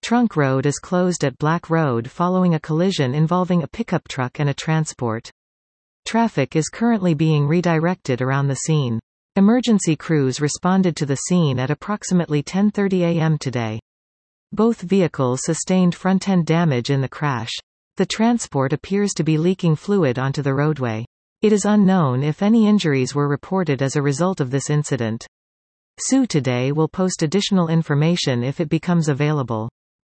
Trunk Road is closed at Black Road following a collision involving a pickup truck and a transport. Traffic is currently being redirected around the scene. Emergency crews responded to the scene at approximately 10:30 a.m. today. Both vehicles sustained front-end damage in the crash. The transport appears to be leaking fluid onto the roadway. It is unknown if any injuries were reported as a result of this incident. SU Today will post additional information if it becomes available.